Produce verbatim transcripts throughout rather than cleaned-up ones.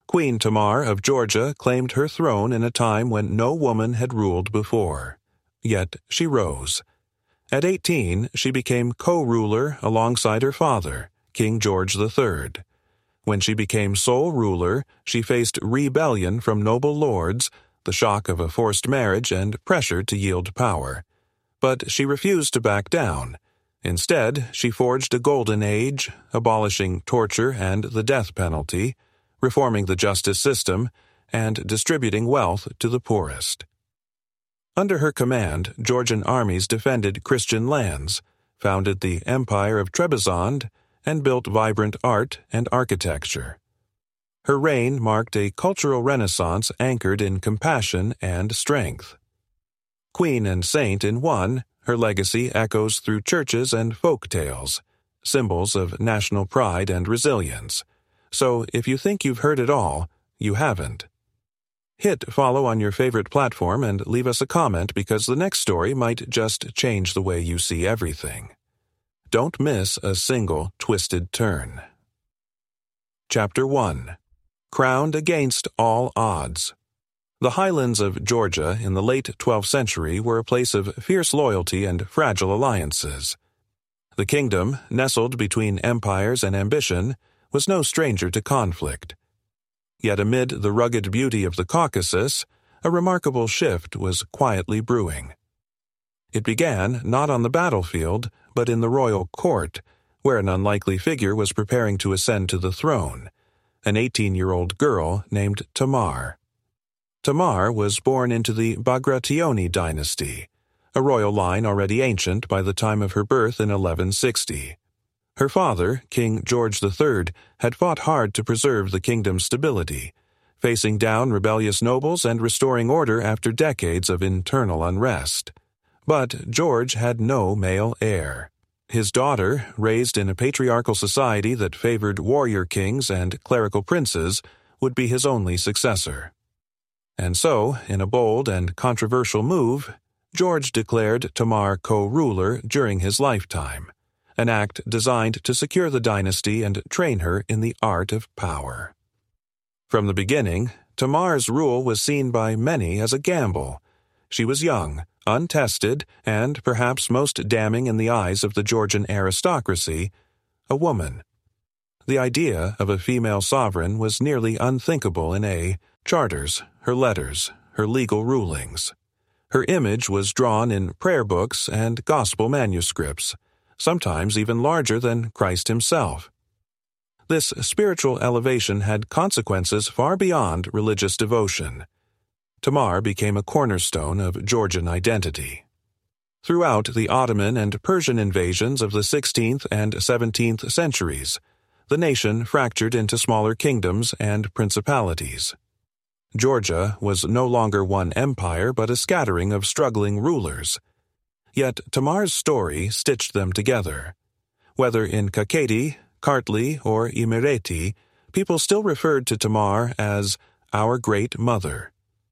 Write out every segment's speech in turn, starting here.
Queen Tamar of Georgia claimed her throne in a time when no woman had ruled before. Yet she rose. At eighteen, she became co-ruler alongside her father, King George the Third. When she became sole ruler, she faced rebellion from noble lords, the shock of a forced marriage, and pressure to yield power. But she refused to back down. Instead, she forged a golden age, abolishing torture and the death penalty, reforming the justice system, and distributing wealth to the poorest. Under her command, Georgian armies defended Christian lands, founded the Empire of Trebizond, and built vibrant art and architecture. Her reign marked a cultural renaissance anchored in compassion and strength. Queen and saint in one, her legacy echoes through churches and folk tales, symbols of national pride and resilience. So if you think you've heard it all, you haven't. Hit follow on your favorite platform and leave us a comment because the next story might just change the way you see everything. Don't miss a single twisted turn. Chapter one. Crowned Against All Odds. The highlands of Georgia in the late twelfth century were a place of fierce loyalty and fragile alliances. The kingdom, nestled between empires and ambition, was no stranger to conflict. Yet amid the rugged beauty of the Caucasus, a remarkable shift was quietly brewing. It began not on the battlefield, but in the royal court, where an unlikely figure was preparing to ascend to the throne, an eighteen-year-old girl named Tamar. Tamar was born into the Bagrationi dynasty, a royal line already ancient by the time of her birth in eleven sixty. Her father, King George the Third, had fought hard to preserve the kingdom's stability, facing down rebellious nobles and restoring order after decades of internal unrest. But George had no male heir. His daughter, raised in a patriarchal society that favored warrior kings and clerical princes, would be his only successor. And so, in a bold and controversial move, George declared Tamar co-ruler during his lifetime, an act designed to secure the dynasty and train her in the art of power. From the beginning, Tamar's rule was seen by many as a gamble. She was young, untested, and perhaps most damning in the eyes of the Georgian aristocracy, a woman. The idea of a female sovereign was nearly unthinkable in A, charters, her letters, her legal rulings. Her image was drawn in prayer books and gospel manuscripts, sometimes even larger than Christ himself. This spiritual elevation had consequences far beyond religious devotion. Tamar became a cornerstone of Georgian identity. Throughout the Ottoman and Persian invasions of the sixteenth and seventeenth centuries, the nation fractured into smaller kingdoms and principalities. Georgia was no longer one empire but a scattering of struggling rulers. Yet Tamar's story stitched them together. Whether in Kakheti, Kartli, or Imereti, people still referred to Tamar as our great mother.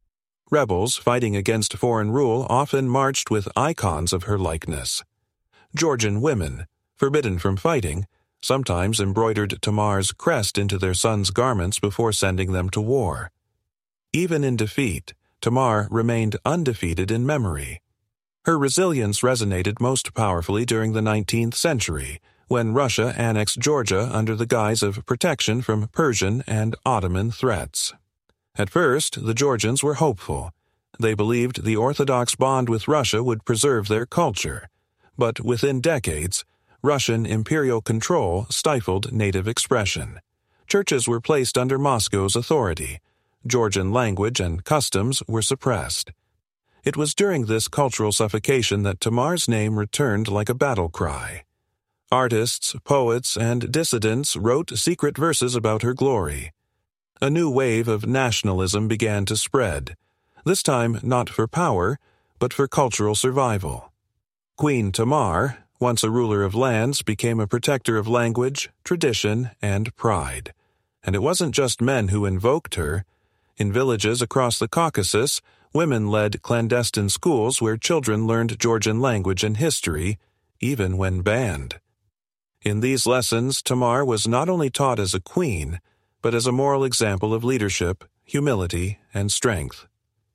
Rebels fighting against foreign rule often marched with icons of her likeness. Georgian women, forbidden from fighting, sometimes embroidered Tamar's crest into their sons' garments before sending them to war. Even in defeat, Tamar remained undefeated in memory. Her resilience resonated most powerfully during the nineteenth century, when Russia annexed Georgia under the guise of protection from Persian and Ottoman threats. At first, the Georgians were hopeful. They believed the Orthodox bond with Russia would preserve their culture. But within decades, Russian imperial control stifled native expression. Churches were placed under Moscow's authority. Georgian language and customs were suppressed. It was during this cultural suffocation that Tamar's name returned like a battle cry. Artists, poets, and dissidents wrote secret verses about her glory. A new wave of nationalism began to spread, this time not for power, but for cultural survival. Queen Tamar, once a ruler of lands, became a protector of language, tradition, and pride. And it wasn't just men who invoked her. In villages across the Caucasus, women led clandestine schools where children learned Georgian language and history, even when banned. In these lessons, Tamar was not only taught as a queen, but as a moral example of leadership, humility, and strength.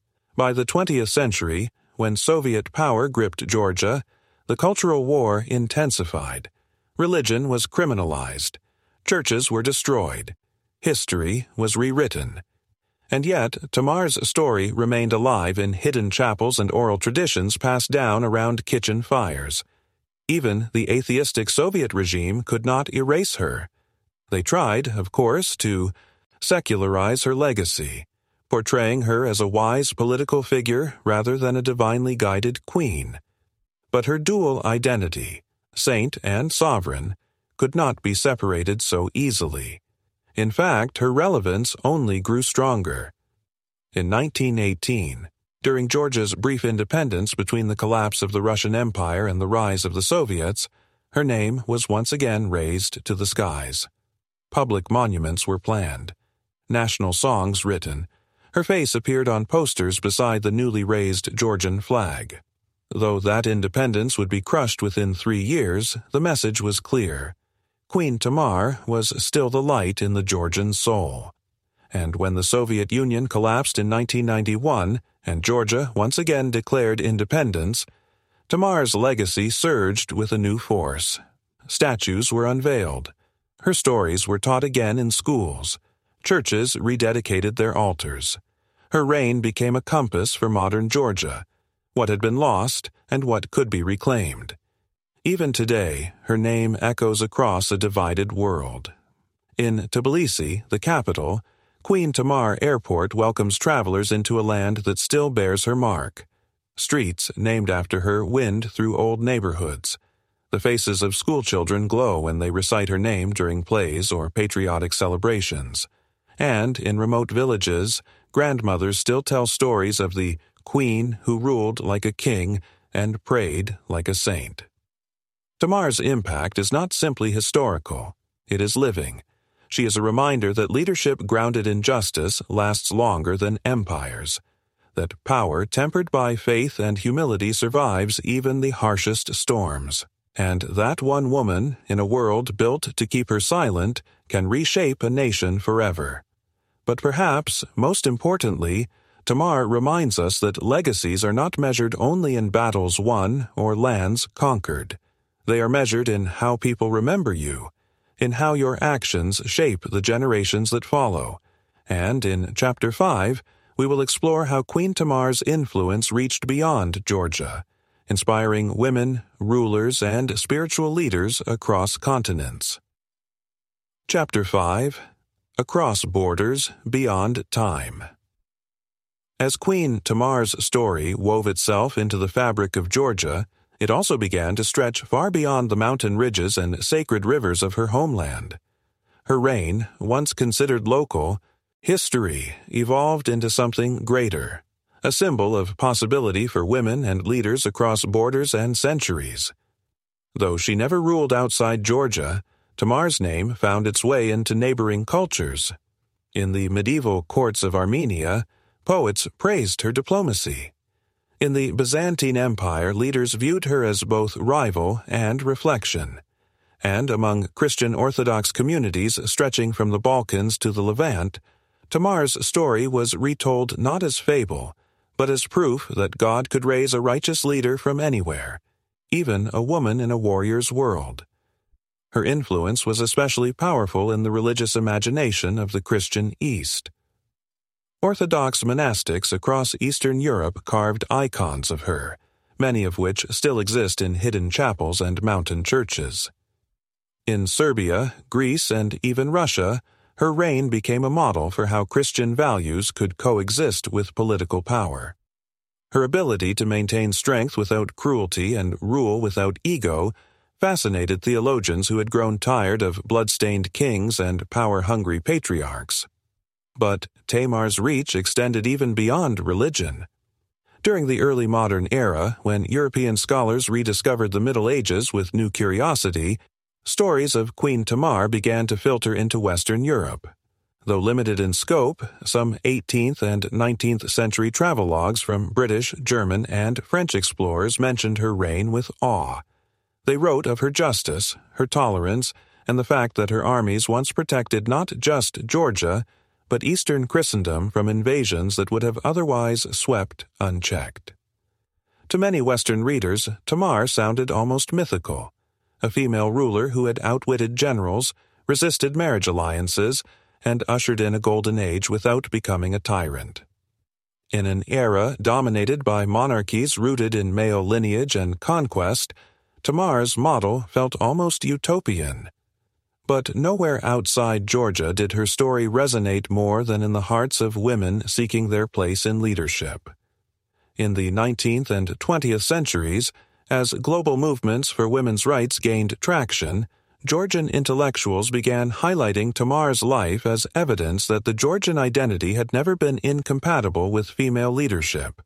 By the twentieth century, when Soviet power gripped Georgia, the cultural war intensified. Religion was criminalized. Churches were destroyed. History was rewritten. And yet, Tamar's story remained alive in hidden chapels and oral traditions passed down around kitchen fires. Even the atheistic Soviet regime could not erase her. They tried, of course, to secularize her legacy, portraying her as a wise political figure rather than a divinely guided queen. But her dual identity, saint and sovereign, could not be separated so easily. In fact, her relevance only grew stronger. In nineteen eighteen, during Georgia's brief independence between the collapse of the Russian Empire and the rise of the Soviets, her name was once again raised to the skies. Public monuments were planned, national songs written. Her face appeared on posters beside the newly raised Georgian flag. Though that independence would be crushed within three years, the message was clear. Queen Tamar was still the light in the Georgian soul. And when the Soviet Union collapsed in nineteen ninety-one and Georgia once again declared independence, Tamar's legacy surged with a new force. Statues were unveiled. Her stories were taught again in schools. Churches rededicated their altars. Her reign became a compass for modern Georgia, what had been lost and what could be reclaimed. Even today, her name echoes across a divided world. In Tbilisi, the capital, Queen Tamar Airport welcomes travelers into a land that still bears her mark. Streets named after her wind through old neighborhoods. The faces of schoolchildren glow when they recite her name during plays or patriotic celebrations. And in remote villages, grandmothers still tell stories of the queen who ruled like a king and prayed like a saint. Tamar's impact is not simply historical. It is living. She is a reminder that leadership grounded in justice lasts longer than empires, that power tempered by faith and humility survives even the harshest storms, and that one woman, in a world built to keep her silent, can reshape a nation forever. But perhaps, most importantly, Tamar reminds us that legacies are not measured only in battles won or lands conquered. They are measured in how people remember you, in how your actions shape the generations that follow. And in Chapter five, we will explore how Queen Tamar's influence reached beyond Georgia, inspiring women, rulers, and spiritual leaders across continents. Chapter five, Across Borders Beyond Time. As Queen Tamar's story wove itself into the fabric of Georgia, it also began to stretch far beyond the mountain ridges and sacred rivers of her homeland. Her reign, once considered local, history evolved into something greater, a symbol of possibility for women and leaders across borders and centuries. Though she never ruled outside Georgia, Tamar's name found its way into neighboring cultures. In the medieval courts of Armenia, poets praised her diplomacy. In the Byzantine Empire, leaders viewed her as both rival and reflection. And among Christian Orthodox communities stretching from the Balkans to the Levant, Tamar's story was retold not as fable, but as proof that God could raise a righteous leader from anywhere, even a woman in a warrior's world. Her influence was especially powerful in the religious imagination of the Christian East. Orthodox monastics across Eastern Europe carved icons of her, many of which still exist in hidden chapels and mountain churches. In Serbia, Greece, and even Russia, her reign became a model for how Christian values could coexist with political power. Her ability to maintain strength without cruelty and rule without ego fascinated theologians who had grown tired of blood-stained kings and power-hungry patriarchs. But Tamar's reach extended even beyond religion. During the early modern era, when European scholars rediscovered the Middle Ages with new curiosity, stories of Queen Tamar began to filter into Western Europe. Though limited in scope, some eighteenth and nineteenth century travelogues from British, German, and French explorers mentioned her reign with awe. They wrote of her justice, her tolerance, and the fact that her armies once protected not just Georgia, but Eastern Christendom from invasions that would have otherwise swept unchecked. To many Western readers, Tamar sounded almost mythical, a female ruler who had outwitted generals, resisted marriage alliances, and ushered in a golden age without becoming a tyrant. In an era dominated by monarchies rooted in male lineage and conquest, Tamar's model felt almost utopian. But nowhere outside Georgia did her story resonate more than in the hearts of women seeking their place in leadership. In the nineteenth and twentieth centuries, as global movements for women's rights gained traction, Georgian intellectuals began highlighting Tamar's life as evidence that the Georgian identity had never been incompatible with female leadership.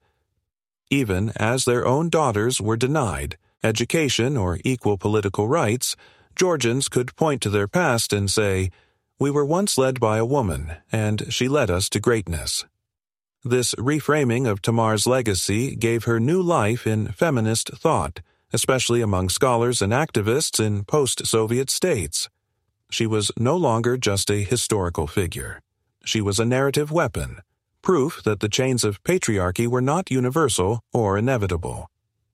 Even as their own daughters were denied education or equal political rights, Georgians could point to their past and say, "We were once led by a woman, and she led us to greatness." This reframing of Tamar's legacy gave her new life in feminist thought, especially among scholars and activists in post-Soviet states. She was no longer just a historical figure. She was a narrative weapon, proof that the chains of patriarchy were not universal or inevitable.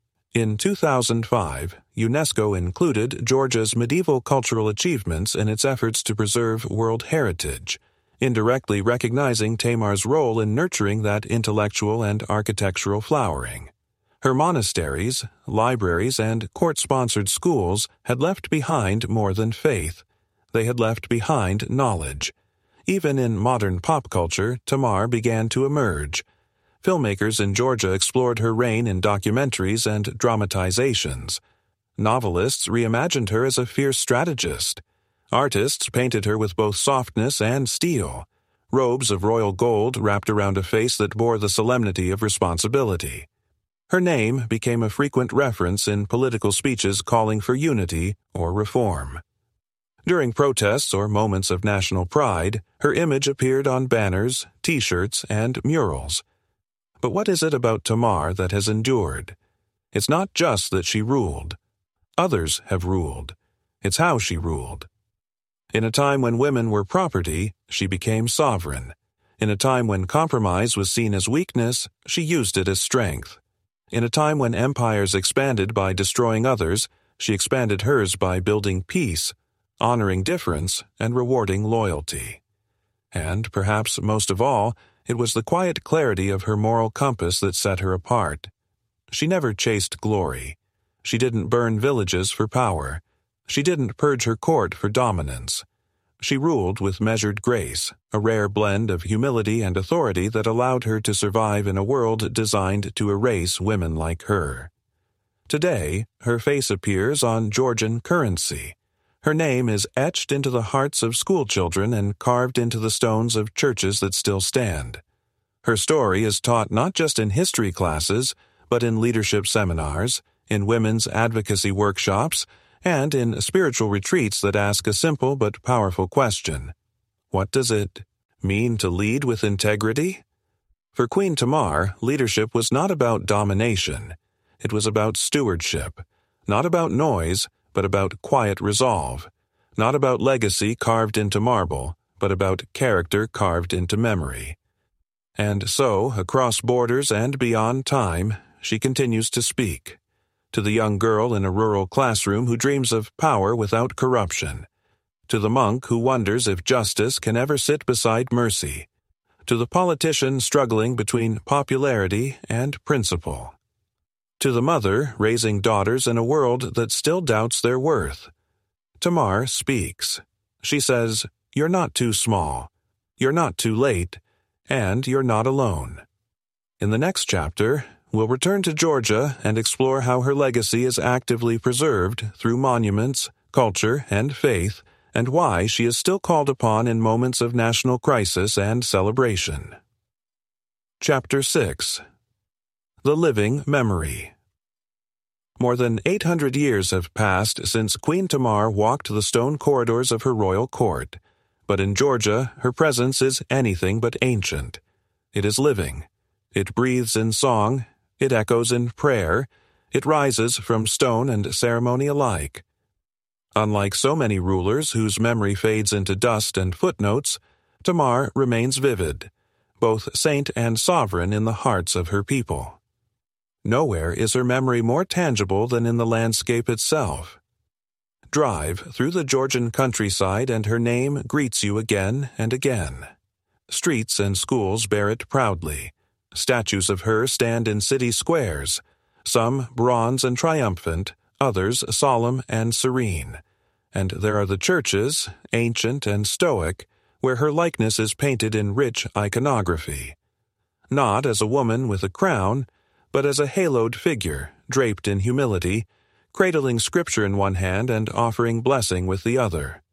In two thousand five, UNESCO included Georgia's medieval cultural achievements in its efforts to preserve world heritage, indirectly recognizing Tamar's role in nurturing that intellectual and architectural flowering. Her monasteries, libraries, and court-sponsored schools had left behind more than faith. They had left behind knowledge. Even in modern pop culture, Tamar began to emerge. Filmmakers in Georgia explored her reign in documentaries and dramatizations. Novelists reimagined her as a fierce strategist. Artists painted her with both softness and steel. Robes of royal gold wrapped around a face that bore the solemnity of responsibility. Her name became a frequent reference in political speeches calling for unity or reform. During protests or moments of national pride, her image appeared on banners, T-shirts, and murals. But what is it about Tamar that has endured? It's not just that she ruled. Others have ruled. It's how she ruled. In a time when women were property, she became sovereign. In a time when compromise was seen as weakness, she used it as strength. In a time when empires expanded by destroying others, she expanded hers by building peace, honoring difference, and rewarding loyalty. And, perhaps most of all, it was the quiet clarity of her moral compass that set her apart. She never chased glory. She didn't burn villages for power. She didn't purge her court for dominance. She ruled with measured grace, a rare blend of humility and authority that allowed her to survive in a world designed to erase women like her. Today, her face appears on Georgian currency. Her name is etched into the hearts of schoolchildren and carved into the stones of churches that still stand. Her story is taught not just in history classes, but in leadership seminars, in women's advocacy workshops, and in spiritual retreats that ask a simple but powerful question. What does it mean to lead with integrity? For Queen Tamar, leadership was not about domination. It was about stewardship, not about noise, but about quiet resolve, not about legacy carved into marble, but about character carved into memory. And so, across borders and beyond time, she continues to speak. To the young girl in a rural classroom who dreams of power without corruption. To the monk who wonders if justice can ever sit beside mercy. To the politician struggling between popularity and principle. To the mother raising daughters in a world that still doubts their worth. Tamar speaks. She says, "You're not too small. You're not too late. And you're not alone." In the next chapter, we'll return to Georgia and explore how her legacy is actively preserved through monuments, culture, and faith, and why she is still called upon in moments of national crisis and celebration. Chapter six. The Living Memory. More than eight hundred years have passed since Queen Tamar walked the stone corridors of her royal court, but in Georgia her presence is anything but ancient. It is living. It breathes in song. It echoes in prayer. It rises from stone and ceremony alike. Unlike so many rulers whose memory fades into dust and footnotes, Tamar remains vivid, both saint and sovereign in the hearts of her people. Nowhere is her memory more tangible than in the landscape itself. Drive through the Georgian countryside and her name greets you again and again. Streets and schools bear it proudly. Statues of her stand in city squares, some bronze and triumphant, others solemn and serene. And there are the churches, ancient and stoic, where her likeness is painted in rich iconography. Not as a woman with a crown, but as a haloed figure, draped in humility, cradling scripture in one hand and offering blessing with the other.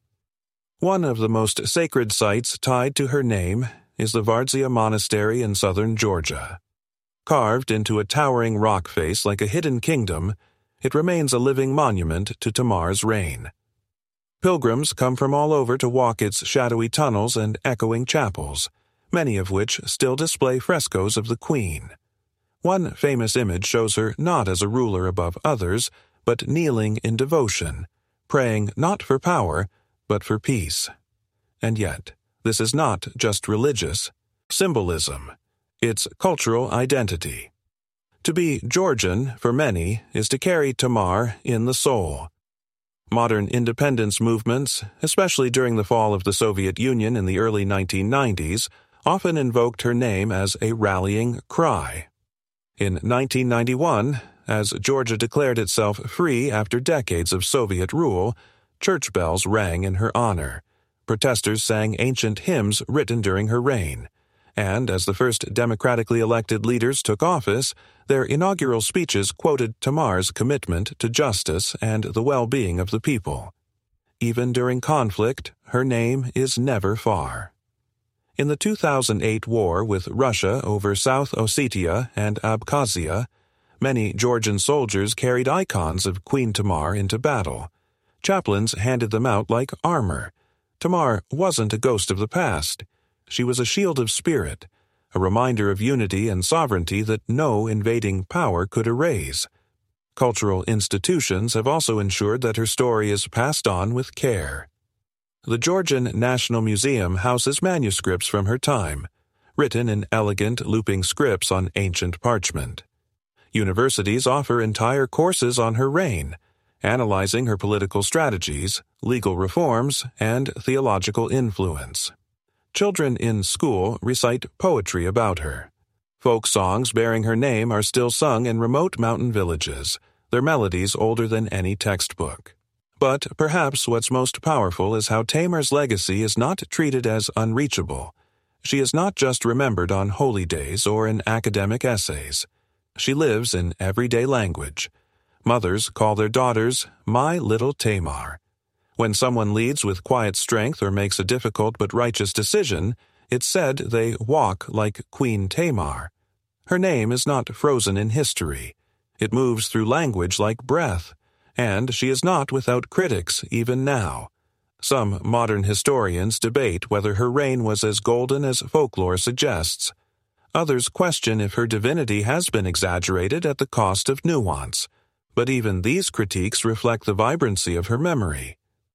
One of the most sacred sites tied to her name is the Vardzia Monastery in southern Georgia. Carved into a towering rock face like a hidden kingdom, it remains a living monument to Tamar's reign. Pilgrims come from all over to walk its shadowy tunnels and echoing chapels, many of which still display frescoes of the queen. One famous image shows her not as a ruler above others, but kneeling in devotion, praying not for power, but for peace. And yet, this is not just religious symbolism. It's cultural identity. To be Georgian, for many, is to carry Tamar in the soul. Modern independence movements, especially during the fall of the Soviet Union in the early nineteen nineties, often invoked her name as a rallying cry. In nineteen ninety-one, as Georgia declared itself free after decades of Soviet rule, church bells rang in her honor. Protesters sang ancient hymns written during her reign. And as the first democratically elected leaders took office, their inaugural speeches quoted Tamar's commitment to justice and the well-being of the people. Even during conflict, her name is never far. In the two thousand eight war with Russia over South Ossetia and Abkhazia, many Georgian soldiers carried icons of Queen Tamar into battle. Chaplains handed them out like armor. Tamar wasn't a ghost of the past. She was a shield of spirit, a reminder of unity and sovereignty that no invading power could erase. Cultural institutions have also ensured that her story is passed on with care. The Georgian National Museum houses manuscripts from her time, written in elegant looping scripts on ancient parchment. Universities offer entire courses on her reign, analyzing her political strategies, legal reforms, and theological influence. Children in school recite poetry about her. Folk songs bearing her name are still sung in remote mountain villages, their melodies older than any textbook. But perhaps what's most powerful is how Tamar's legacy is not treated as unreachable. She is not just remembered on holy days or in academic essays. She lives in everyday language. Mothers call their daughters, "My little Tamar." When someone leads with quiet strength or makes a difficult but righteous decision, it's said they walk like Queen Tamar. Her name is not frozen in history. It moves through language like breath, and she is not without critics even now. Some modern historians debate whether her reign was as golden as folklore suggests. Others question if her divinity has been exaggerated at the cost of nuance. But even these critiques reflect the vibrancy of her memory.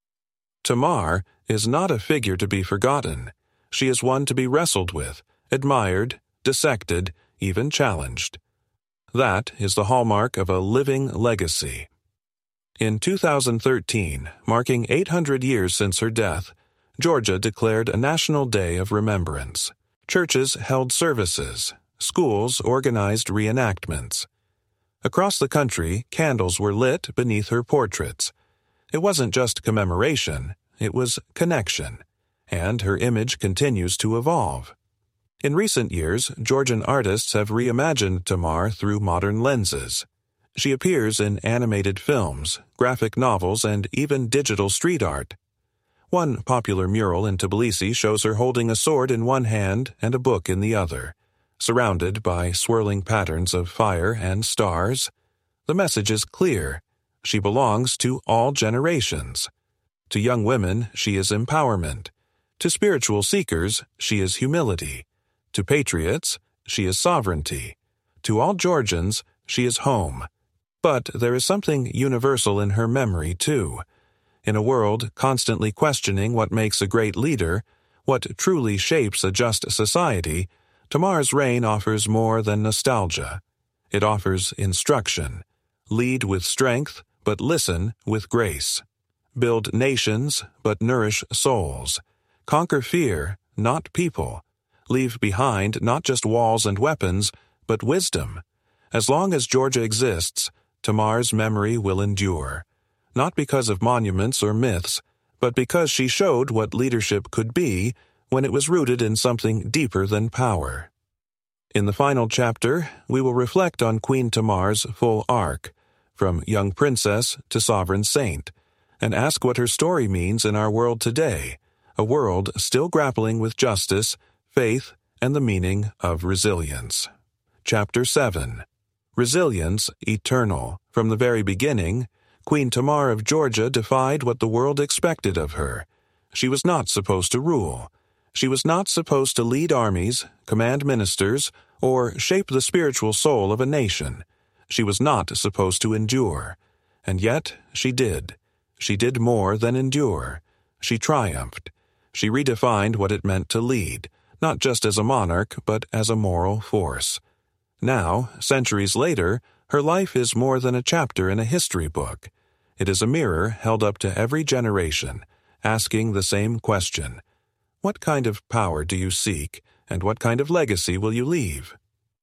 Tamar is not a figure to be forgotten. She is one to be wrestled with, admired, dissected, even challenged. That is the hallmark of a living legacy. In two thousand thirteen, marking eight hundred years since her death, Georgia declared a national day of remembrance. Churches held services. Schools organized reenactments. Across the country, candles were lit beneath her portraits. It wasn't just commemoration, it was connection, and her image continues to evolve. In recent years, Georgian artists have reimagined Tamar through modern lenses. She appears in animated films, graphic novels, and even digital street art. One popular mural in Tbilisi shows her holding a sword in one hand and a book in the other, surrounded by swirling patterns of fire and stars. The message is clear. She belongs to all generations. To young women, she is empowerment. To spiritual seekers, she is humility. To patriots, she is sovereignty. To all Georgians, she is home. But there is something universal in her memory, too. In a world constantly questioning what makes a great leader, what truly shapes a just society, Tamar's reign offers more than nostalgia. It offers instruction. Lead with strength, but listen with grace. Build nations, but nourish souls. Conquer fear, not people. Leave behind not just walls and weapons, but wisdom. As long as Georgia exists, Tamar's memory will endure. Not because of monuments or myths, but because she showed what leadership could be when it was rooted in something deeper than power. In the final chapter, we will reflect on Queen Tamar's full arc, from young princess to sovereign saint, and ask what her story means in our world today, a world still grappling with justice, faith, and the meaning of resilience. Chapter seven. Resilience Eternal. From the very beginning, Queen Tamar of Georgia defied what the world expected of her. She was not supposed to rule. She was not supposed to lead armies, command ministers, or shape the spiritual soul of a nation. She was not supposed to endure. And yet she did. She did more than endure. She triumphed. She redefined what it meant to lead, not just as a monarch, but as a moral force. Now, centuries later, her life is more than a chapter in a history book. It is a mirror held up to every generation, asking the same question: what kind of power do you seek, and what kind of legacy will you leave?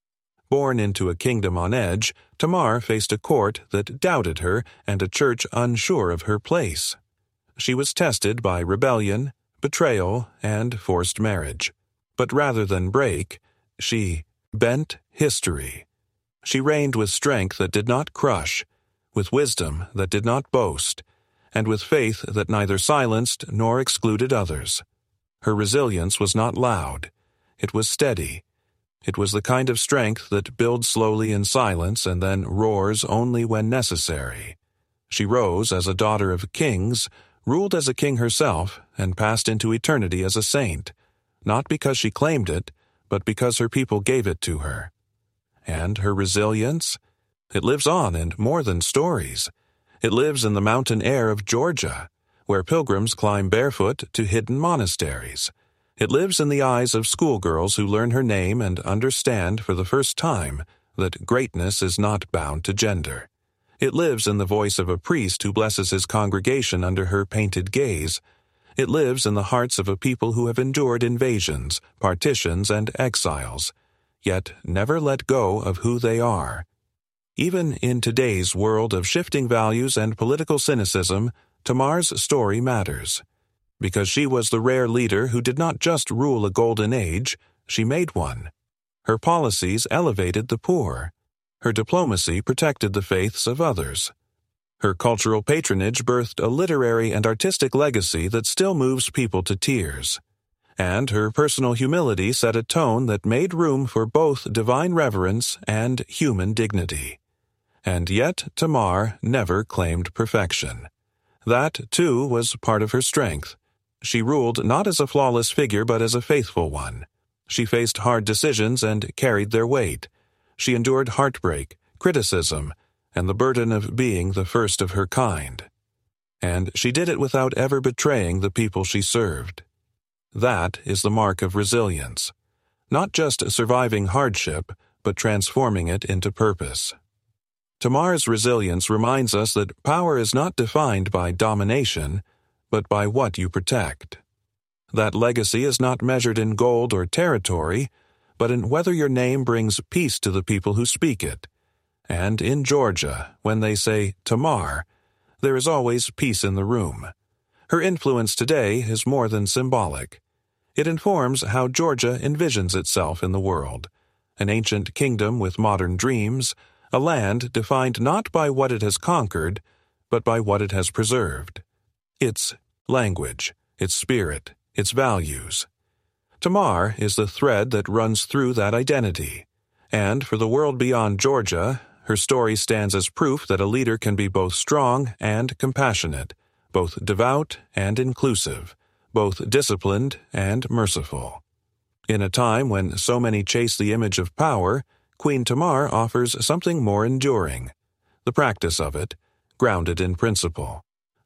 Born into a kingdom on edge, Tamar faced a court that doubted her and a church unsure of her place. She was tested by rebellion, betrayal, and forced marriage. But rather than break, she bent history. She reigned with strength that did not crush, with wisdom that did not boast, and with faith that neither silenced nor excluded others. Her resilience was not loud. It was steady. It was the kind of strength that builds slowly in silence and then roars only when necessary. She rose as a daughter of kings, ruled as a king herself, and passed into eternity as a saint, not because she claimed it, but because her people gave it to her. And her resilience? It lives on in more than stories. It lives in the mountain air of Georgia, where pilgrims climb barefoot to hidden monasteries. It lives in the eyes of schoolgirls who learn her name and understand for the first time that greatness is not bound to gender. It lives in the voice of a priest who blesses his congregation under her painted gaze. It lives in the hearts of a people who have endured invasions, partitions, and exiles, yet never let go of who they are. Even in today's world of shifting values and political cynicism, Tamar's story matters. Because she was the rare leader who did not just rule a golden age, she made one. Her policies elevated the poor. Her diplomacy protected the faiths of others. Her cultural patronage birthed a literary and artistic legacy that still moves people to tears. And her personal humility set a tone that made room for both divine reverence and human dignity. And yet Tamar never claimed perfection. That, too, was part of her strength. She ruled not as a flawless figure but as a faithful one. She faced hard decisions and carried their weight. She endured heartbreak, criticism, and the burden of being the first of her kind. And she did it without ever betraying the people she served. That is the mark of resilience. Not just surviving hardship, but transforming it into purpose. Tamar's resilience reminds us that power is not defined by domination, but by what you protect. That legacy is not measured in gold or territory, but in whether your name brings peace to the people who speak it. And in Georgia, when they say Tamar, there is always peace in the room. Her influence today is more than symbolic. It informs how Georgia envisions itself in the world, an ancient kingdom with modern dreams, a land defined not by what it has conquered, but by what it has preserved. Its language, its spirit, its values. Tamar is the thread that runs through that identity. And for the world beyond Georgia, her story stands as proof that a leader can be both strong and compassionate, both devout and inclusive, both disciplined and merciful. In a time when so many chase the image of power, Queen Tamar offers something more enduring, the practice of it, grounded in principle.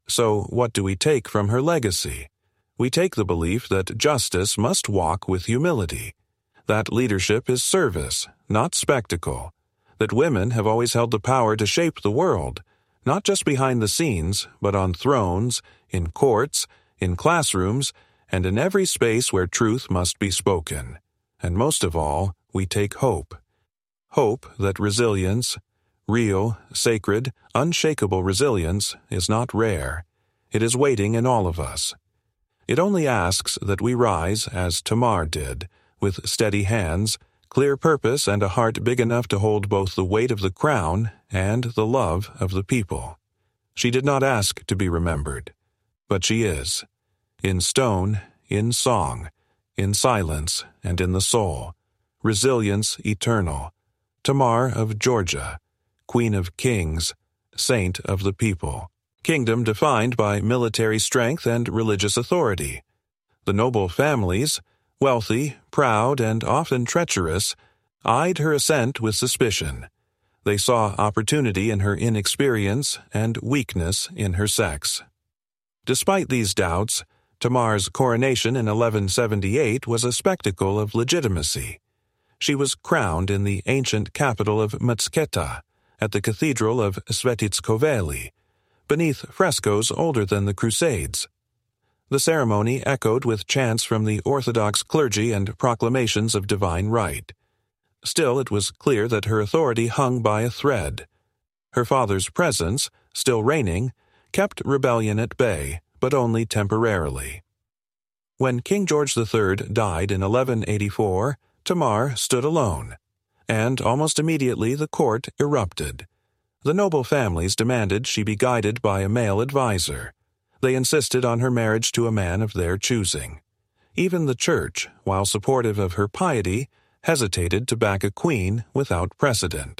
So what do we take from her legacy? We take the belief that justice must walk with humility, that leadership is service, not spectacle, that women have always held the power to shape the world, not just behind the scenes, but on thrones, in courts, in classrooms, and in every space where truth must be spoken. And most of all, we take hope. Hope that resilience, real, sacred, unshakable resilience, is not rare. It is waiting in all of us. It only asks that we rise, as Tamar did, with steady hands, clear purpose, and a heart big enough to hold both the weight of the crown and the love of the people. She did not ask to be remembered, but she is. In stone, in song, in silence, and in the soul. Resilience eternal. Tamar of Georgia, Queen of Kings, Saint of the people. Kingdom defined by military strength and religious authority. The noble families, wealthy, proud, and often treacherous, eyed her ascent with suspicion. They saw opportunity in her inexperience and weakness in her sex. Despite these doubts, Tamar's coronation in eleven seventy-eight was a spectacle of legitimacy. She was crowned in the ancient capital of Mtskheta, at the Cathedral of Svetitskhoveli, beneath frescoes older than the Crusades. The ceremony echoed with chants from the Orthodox clergy and proclamations of divine right. Still, it was clear that her authority hung by a thread. Her father's presence, still reigning, kept rebellion at bay, but only temporarily. When King George the Third died in eleven eighty-four, Tamar stood alone, and almost immediately the court erupted. The noble families demanded she be guided by a male adviser. They insisted on her marriage to a man of their choosing. Even the church, while supportive of her piety, hesitated to back a queen without precedent.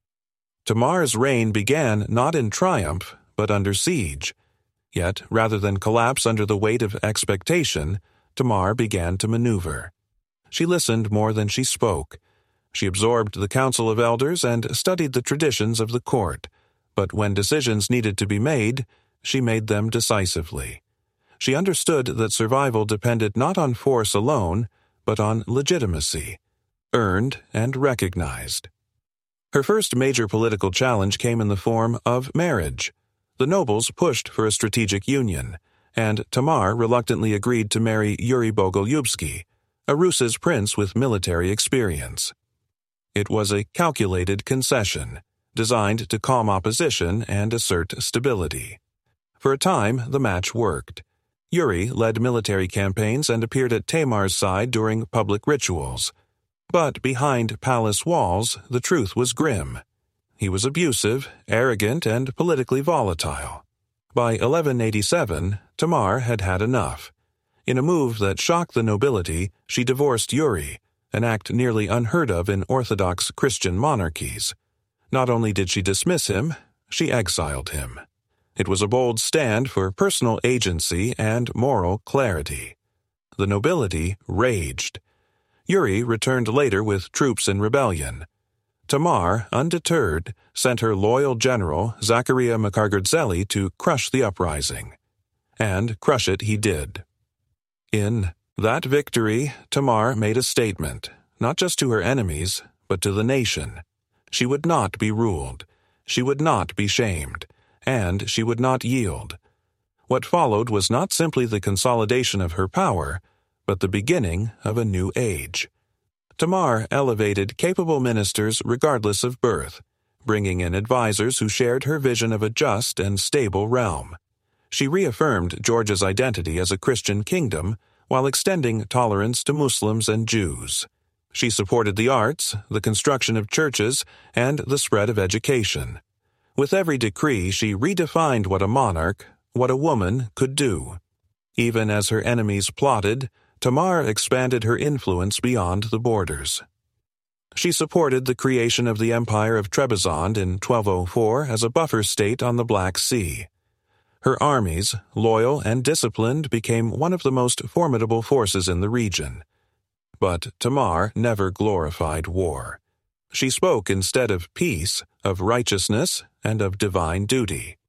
Tamar's reign began not in triumph, but under siege. Yet, rather than collapse under the weight of expectation, Tamar began to maneuver. She listened more than she spoke. She absorbed the council of elders and studied the traditions of the court, but when decisions needed to be made, she made them decisively. She understood that survival depended not on force alone, but on legitimacy, earned and recognized. Her first major political challenge came in the form of marriage. The nobles pushed for a strategic union, and Tamar reluctantly agreed to marry Yuri Bogolyubsky, a Rus's prince with military experience. It was a calculated concession, designed to calm opposition and assert stability. For a time, the match worked. Yuri led military campaigns and appeared at Tamar's side during public rituals. But behind palace walls, the truth was grim. He was abusive, arrogant, and politically volatile. By eleven eighty-seven, Tamar had had enough. In a move that shocked the nobility, she divorced Yuri, an act nearly unheard of in Orthodox Christian monarchies. Not only did she dismiss him, she exiled him. It was a bold stand for personal agency and moral clarity. The nobility raged. Yuri returned later with troops in rebellion. Tamar, undeterred, sent her loyal general, Zachariah Makargadzeli, to crush the uprising. And crush it he did. In that victory, Tamar made a statement, not just to her enemies, but to the nation. She would not be ruled. She would not be shamed. And she would not yield. What followed was not simply the consolidation of her power, but the beginning of a new age. Tamar elevated capable ministers regardless of birth, bringing in advisors who shared her vision of a just and stable realm. She reaffirmed Georgia's identity as a Christian kingdom while extending tolerance to Muslims and Jews. She supported the arts, the construction of churches, and the spread of education. With every decree, she redefined what a monarch, what a woman, could do. Even as her enemies plotted, Tamar expanded her influence beyond the borders. She supported the creation of the Empire of Trebizond in twelve oh four as a buffer state on the Black Sea. Her armies, loyal and disciplined, became one of the most formidable forces in the region. But Tamar never glorified war. She spoke instead of peace, of righteousness, and of divine duty.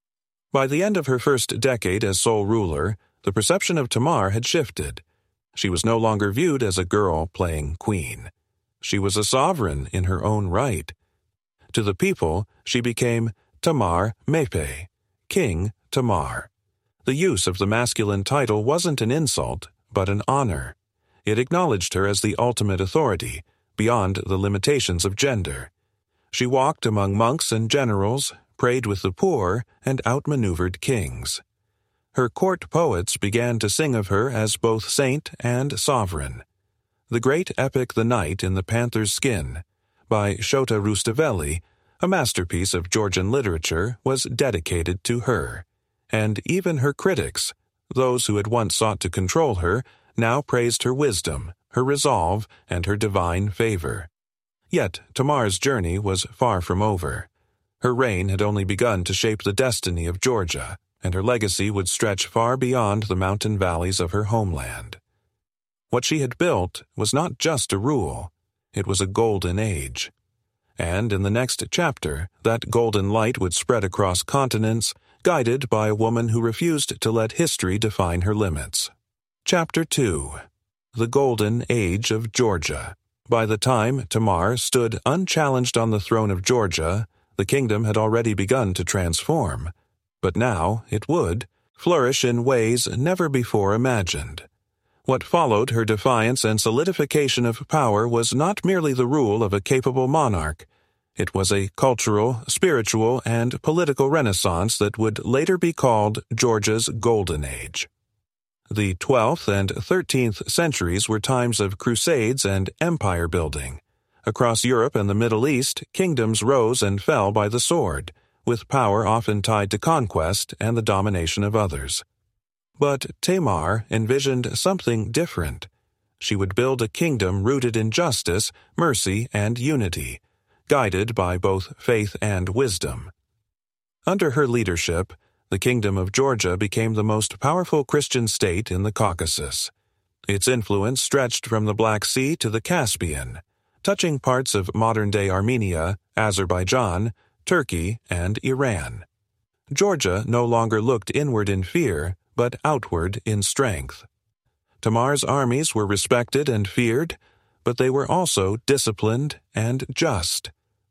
By the end of her first decade as sole ruler, the perception of Tamar had shifted. She was no longer viewed as a girl playing queen. She was a sovereign in her own right. To the people, she became Tamar Mepe, King Tamar. The use of the masculine title wasn't an insult, but an honor. It acknowledged her as the ultimate authority, beyond the limitations of gender. She walked among monks and generals, prayed with the poor, and outmaneuvered kings. Her court poets began to sing of her as both saint and sovereign. The great epic The Night in the Panther's Skin, by Shota Rustaveli, a masterpiece of Georgian literature, was dedicated to her, and even her critics, those who had once sought to control her, now praised her wisdom, her resolve, and her divine favor. Yet Tamar's journey was far from over. Her reign had only begun to shape the destiny of Georgia, and her legacy would stretch far beyond the mountain valleys of her homeland. What she had built was not just a rule, it was a golden age. And in the next chapter, that golden light would spread across continents, guided by a woman who refused to let history define her limits. Chapter two. The Golden Age of Georgia. By the time Tamar stood unchallenged on the throne of Georgia, the kingdom had already begun to transform. But now it would flourish in ways never before imagined. What followed her defiance and solidification of power was not merely the rule of a capable monarch. It was a cultural, spiritual, and political renaissance that would later be called Georgia's Golden Age. The twelfth and thirteenth centuries were times of crusades and empire building. Across Europe and the Middle East, kingdoms rose and fell by the sword, with power often tied to conquest and the domination of others. But Tamar envisioned something different. She would build a kingdom rooted in justice, mercy, and unity, guided by both faith and wisdom. Under her leadership, the Kingdom of Georgia became the most powerful Christian state in the Caucasus. Its influence stretched from the Black Sea to the Caspian, touching parts of modern-day Armenia, Azerbaijan, Turkey, and Iran. Georgia no longer looked inward in fear, but outward in strength. Tamar's armies were respected and feared, but they were also disciplined and just.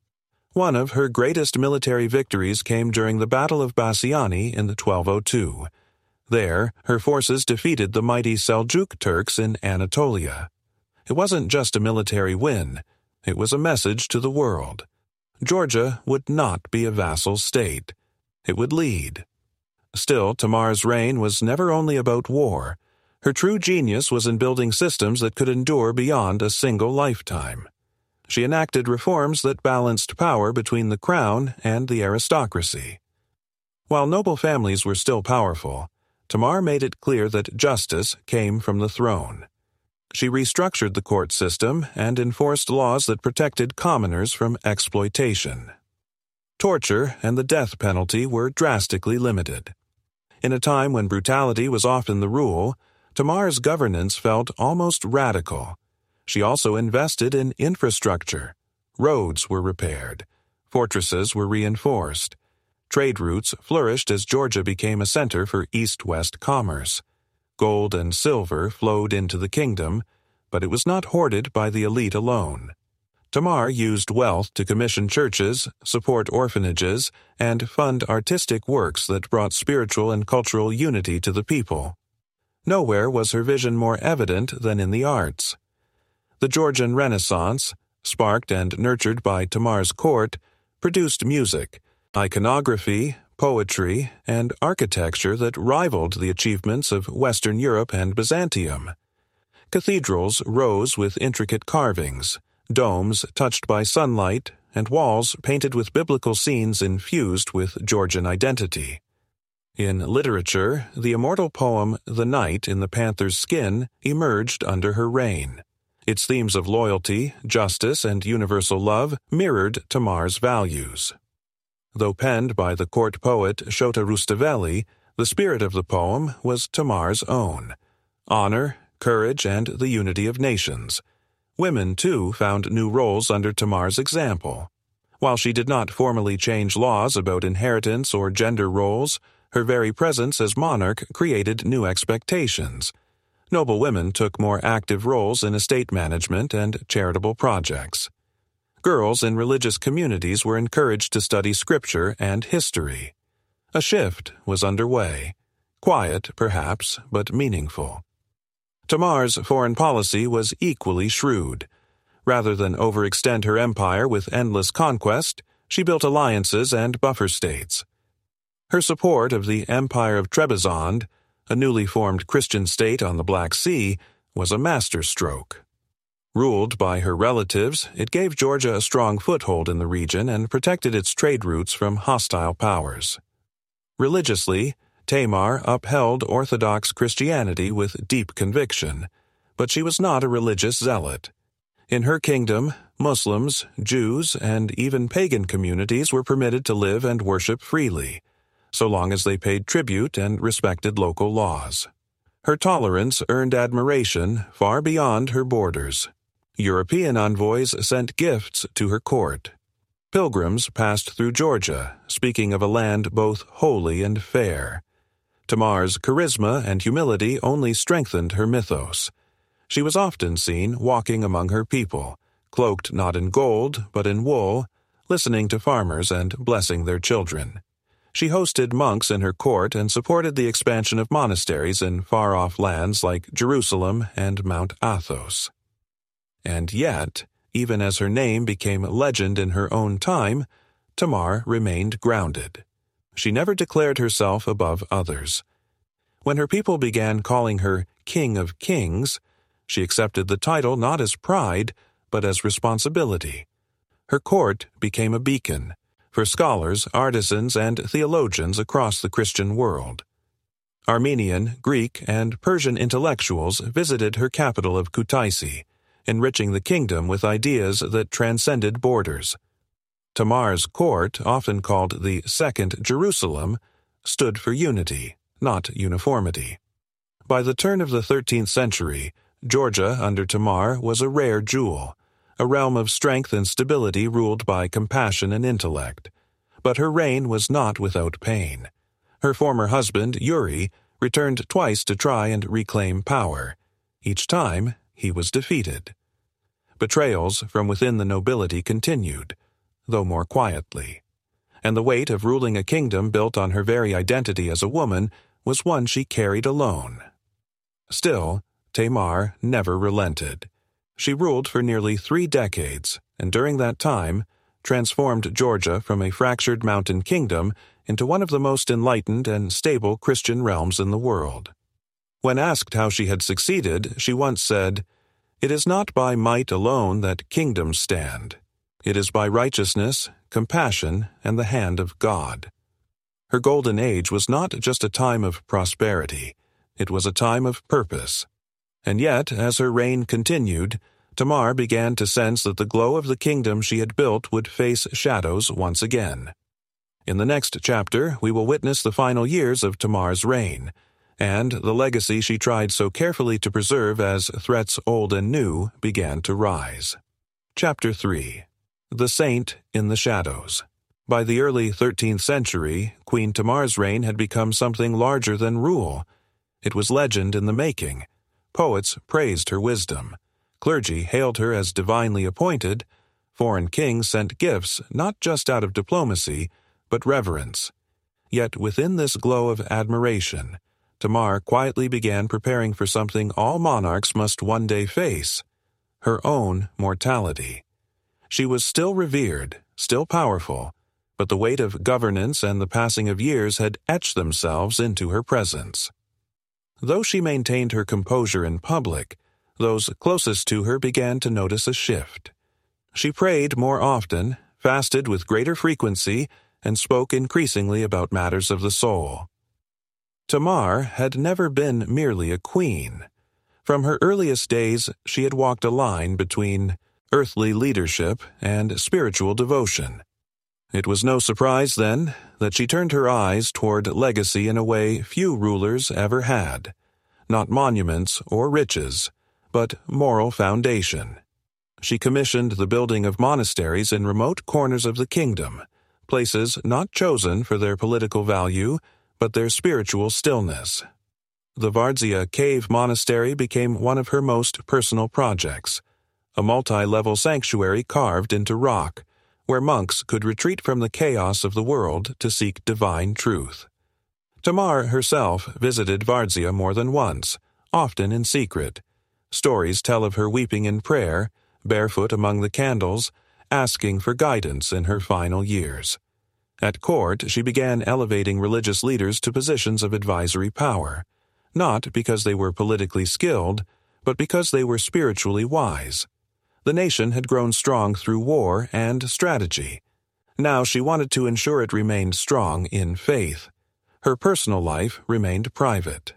One of her greatest military victories came during the Battle of Bassiani in the twelve oh two. There, her forces defeated the mighty Seljuk Turks in Anatolia. It wasn't just a military win, it was a message to the world. Georgia would not be a vassal state. It would lead. Still, Tamar's reign was never only about war. Her true genius was in building systems that could endure beyond a single lifetime. She enacted reforms that balanced power between the crown and the aristocracy. While noble families were still powerful, Tamar made it clear that justice came from the throne. She restructured the court system and enforced laws that protected commoners from exploitation. Torture and the death penalty were drastically limited. In a time when brutality was often the rule, Tamar's governance felt almost radical. She also invested in infrastructure. Roads were repaired. Fortresses were reinforced. Trade routes flourished as Georgia became a center for east-west commerce. Gold and silver flowed into the kingdom, but it was not hoarded by the elite alone. Tamar used wealth to commission churches, support orphanages, and fund artistic works that brought spiritual and cultural unity to the people. Nowhere was her vision more evident than in the arts. The Georgian Renaissance, sparked and nurtured by Tamar's court, produced music, iconography, poetry, and architecture that rivaled the achievements of Western Europe and Byzantium. Cathedrals rose with intricate carvings, domes touched by sunlight, and walls painted with biblical scenes infused with Georgian identity. In literature, the immortal poem The Night in the Panther's Skin emerged under her reign. Its themes of loyalty, justice, and universal love mirrored Tamar's values. Though penned by the court poet Shota Rustaveli, the spirit of the poem was Tamar's own: honor, courage, and the unity of nations. Women, too, found new roles under Tamar's example. While she did not formally change laws about inheritance or gender roles, Her very presence as monarch created new expectations. Noble women took more active roles in estate management and charitable projects. Girls in religious communities were encouraged to study scripture and history. A shift was underway. Quiet, perhaps, but meaningful. Tamar's foreign policy was equally shrewd. Rather than overextend her empire with endless conquest, she built alliances and buffer states. Her support of the Empire of Trebizond, a newly formed Christian state on the Black Sea, was a masterstroke. Ruled by her relatives, it gave Georgia a strong foothold in the region and protected its trade routes from hostile powers. Religiously, Tamar upheld Orthodox Christianity with deep conviction, but she was not a religious zealot. In her kingdom, Muslims, Jews, and even pagan communities were permitted to live and worship freely, so long as they paid tribute and respected local laws. Her tolerance earned admiration far beyond her borders. European envoys sent gifts to her court. Pilgrims passed through Georgia, speaking of a land both holy and fair. Tamar's charisma and humility only strengthened her mythos. She was often seen walking among her people, cloaked not in gold but in wool, listening to farmers and blessing their children. She hosted monks in her court and supported the expansion of monasteries in far-off lands like Jerusalem and Mount Athos. And yet, even as her name became legend in her own time, Tamar remained grounded. She never declared herself above others. When her people began calling her King of Kings, she accepted the title not as pride, but as responsibility. Her court became a beacon for scholars, artisans, and theologians across the Christian world. Armenian, Greek, and Persian intellectuals visited her capital of Kutaisi, enriching the kingdom with ideas that transcended borders. Tamar's court, often called the Second Jerusalem, stood for unity, not uniformity. By the turn of the thirteenth century, Georgia under Tamar was a rare jewel, a realm of strength and stability ruled by compassion and intellect. But her reign was not without pain. Her former husband, Uri, returned twice to try and reclaim power. Each time, he was defeated. Betrayals from within the nobility continued, though more quietly. And the weight of ruling a kingdom built on her very identity as a woman was one she carried alone. Still, Tamar never relented. She ruled for nearly three decades, and during that time, transformed Georgia from a fractured mountain kingdom into one of the most enlightened and stable Christian realms in the world. When asked how she had succeeded, she once said, "It is not by might alone that kingdoms stand. It is by righteousness, compassion, and the hand of God." Her golden age was not just a time of prosperity, it was a time of purpose. And yet, as her reign continued, Tamar began to sense that the glow of the kingdom she had built would face shadows once again. In the next chapter, we will witness the final years of Tamar's reign, and the legacy she tried so carefully to preserve as threats old and new began to rise. Chapter three. The Saint in the Shadows. By the early thirteenth century, Queen Tamar's reign had become something larger than rule. It was legend in the making. Poets praised her wisdom. Clergy hailed her as divinely appointed. Foreign kings sent gifts not just out of diplomacy, but reverence. Yet within this glow of admiration, Tamar quietly began preparing for something all monarchs must one day face: her own mortality. She was still revered, still powerful, but the weight of governance and the passing of years had etched themselves into her presence. Though she maintained her composure in public, those closest to her began to notice a shift. She prayed more often, fasted with greater frequency, and spoke increasingly about matters of the soul. Tamar had never been merely a queen. From her earliest days, she had walked a line between earthly leadership and spiritual devotion. It was no surprise, then, that she turned her eyes toward legacy in a way few rulers ever had. Not monuments or riches, but moral foundation. She commissioned the building of monasteries in remote corners of the kingdom, places not chosen for their political value, but their spiritual stillness. The Vardzia Cave Monastery became one of her most personal projects, a multi-level sanctuary carved into rock, where monks could retreat from the chaos of the world to seek divine truth. Tamar herself visited Vardzia more than once, often in secret. Stories tell of her weeping in prayer, barefoot among the candles, asking for guidance in her final years. At court, she began elevating religious leaders to positions of advisory power, not because they were politically skilled, but because they were spiritually wise. The nation had grown strong through war and strategy. Now she wanted to ensure it remained strong in faith. Her personal life remained private.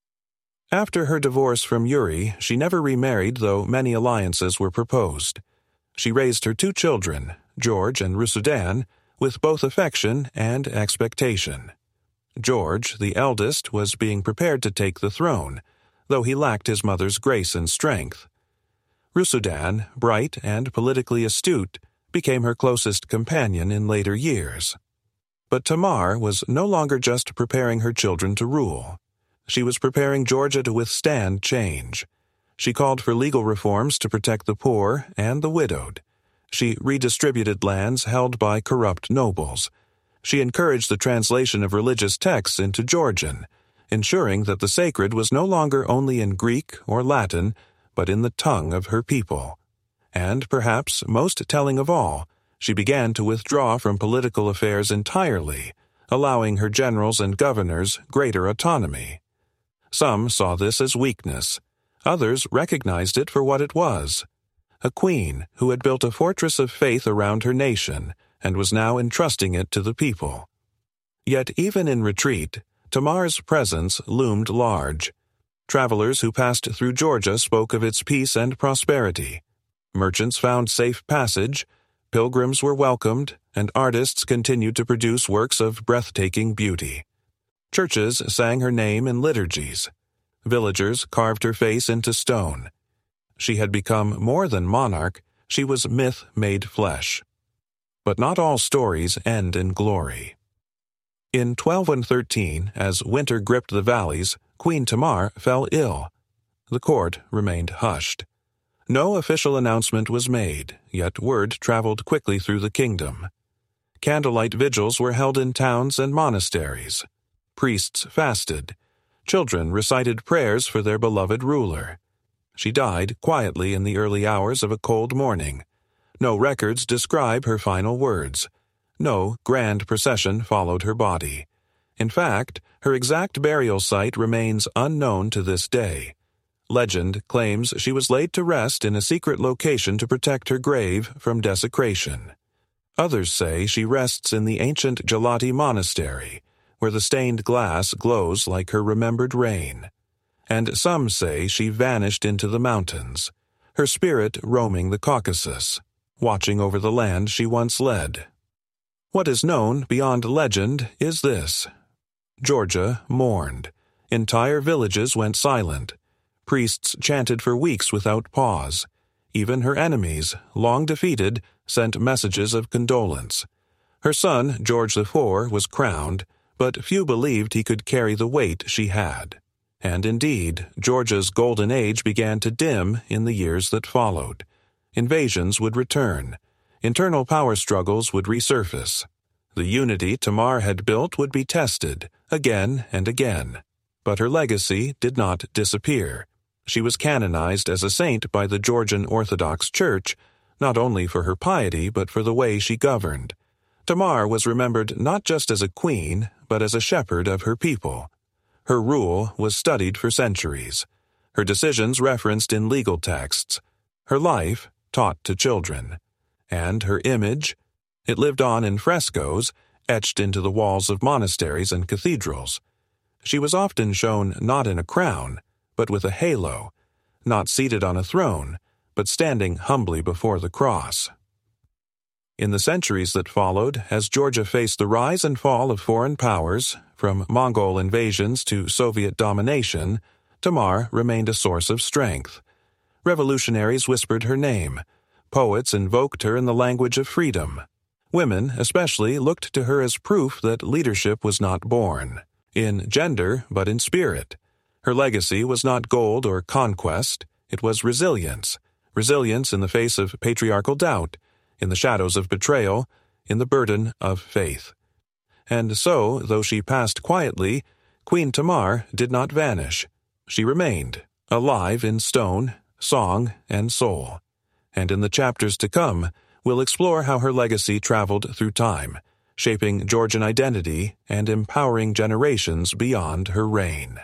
After her divorce from Yuri, she never remarried, though many alliances were proposed. She raised her two children, George and Rusudan, with both affection and expectation. George, the eldest, was being prepared to take the throne, though he lacked his mother's grace and strength. Rusudan, bright and politically astute, became her closest companion in later years. But Tamar was no longer just preparing her children to rule. She was preparing Georgia to withstand change. She called for legal reforms to protect the poor and the widowed. She redistributed lands held by corrupt nobles. She encouraged the translation of religious texts into Georgian, ensuring that the sacred was no longer only in Greek or Latin, but in the tongue of her people. And perhaps most telling of all, she began to withdraw from political affairs entirely, allowing her generals and governors greater autonomy. Some saw this as weakness. Others recognized it for what it was: a queen who had built a fortress of faith around her nation and was now entrusting it to the people. Yet even in retreat, Tamar's presence loomed large. Travelers who passed through Georgia spoke of its peace and prosperity. Merchants found safe passage, pilgrims were welcomed, and artists continued to produce works of breathtaking beauty. Churches sang her name in liturgies. Villagers carved her face into stone. She had become more than monarch, she was myth made flesh. But not all stories end in glory. In twelve thirteen, as winter gripped the valleys, Queen Tamar fell ill. The court remained hushed. No official announcement was made, yet word traveled quickly through the kingdom. Candlelight vigils were held in towns and monasteries. Priests fasted. Children recited prayers for their beloved ruler. She died quietly in the early hours of a cold morning. No records describe her final words. No grand procession followed her body. In fact, her exact burial site remains unknown to this day. Legend claims she was laid to rest in a secret location to protect her grave from desecration. Others say she rests in the ancient Gelati Monastery, where the stained glass glows like her remembered reign. And some say she vanished into the mountains, her spirit roaming the Caucasus, watching over the land she once led. What is known beyond legend is this: Georgia mourned. Entire villages went silent. Priests chanted for weeks without pause. Even her enemies, long defeated, sent messages of condolence. Her son, George the Fourth, was crowned, but few believed he could carry the weight she had. And indeed, Georgia's golden age began to dim in the years that followed. Invasions would return. Internal power struggles would resurface. The unity Tamar had built would be tested, again and again. But her legacy did not disappear. She was canonized as a saint by the Georgian Orthodox Church, not only for her piety but for the way she governed. Tamar was remembered not just as a queen, but as a shepherd of her people. Her rule was studied for centuries. Her decisions referenced in legal texts. Her life taught to children. And her image, it lived on in frescoes, etched into the walls of monasteries and cathedrals. She was often shown not in a crown, but with a halo, not seated on a throne, but standing humbly before the cross. In the centuries that followed, as Georgia faced the rise and fall of foreign powers, from Mongol invasions to Soviet domination, Tamar remained a source of strength. Revolutionaries whispered her name. Poets invoked her in the language of freedom. Women, especially, looked to her as proof that leadership was not born. in gender but in spirit. Her legacy was not gold or conquest, it was resilience. Resilience in the face of patriarchal doubt, in the shadows of betrayal, in the burden of faith. And so, though she passed quietly, Queen Tamar did not vanish. She remained, alive in stone, song, and soul. And in the chapters to come, we'll explore how her legacy traveled through time, shaping Georgian identity and empowering generations beyond her reign.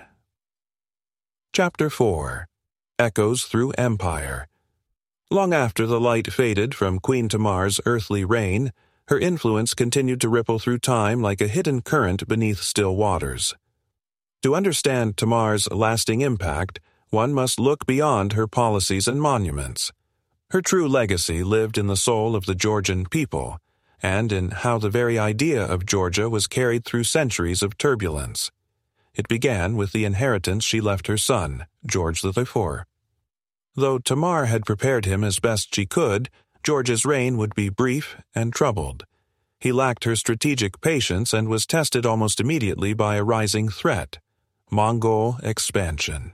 Chapter four. Echoes Through Empire. Long after the light faded from Queen Tamar's earthly reign, her influence continued to ripple through time like a hidden current beneath still waters. To understand Tamar's lasting impact, one must look beyond her policies and monuments. Her true legacy lived in the soul of the Georgian people, and in how the very idea of Georgia was carried through centuries of turbulence. It began with the inheritance she left her son, George the Fourth. Though Tamar had prepared him as best she could, George's reign would be brief and troubled. He lacked her strategic patience and was tested almost immediately by a rising threat: Mongol expansion.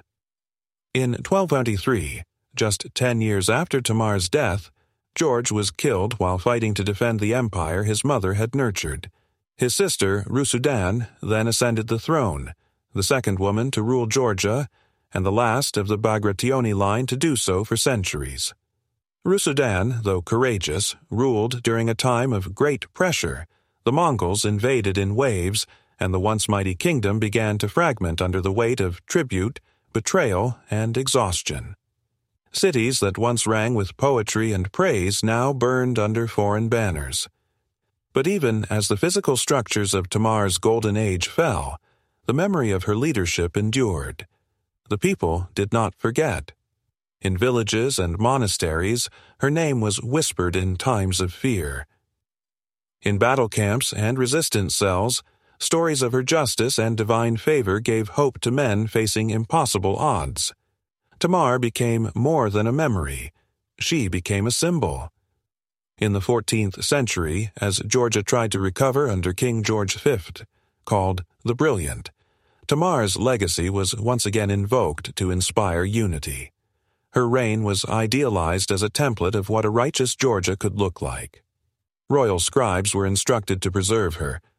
In twelve twenty-three, just ten years after Tamar's death, George was killed while fighting to defend the empire his mother had nurtured. His sister, Rusudan, then ascended the throne, the second woman to rule Georgia, and the last of the Bagrationi line to do so for centuries. Rusudan, though courageous, ruled during a time of great pressure. The Mongols invaded in waves, and the once mighty kingdom began to fragment under the weight of tribute, betrayal, and exhaustion. Cities that once rang with poetry and praise now burned under foreign banners. But even as the physical structures of Tamar's golden age fell, the memory of her leadership endured. The people did not forget. In villages and monasteries, her name was whispered in times of fear. In battle camps and resistance cells, stories of her justice and divine favor gave hope to men facing impossible odds. Tamar became more than a memory. She became a symbol. In the fourteenth century, as Georgia tried to recover under King George the Fifth, called the Brilliant, Tamar's legacy was once again invoked to inspire unity. Her reign was idealized as a template of what a righteous Georgia could look like. Royal scribes were instructed to preserve her,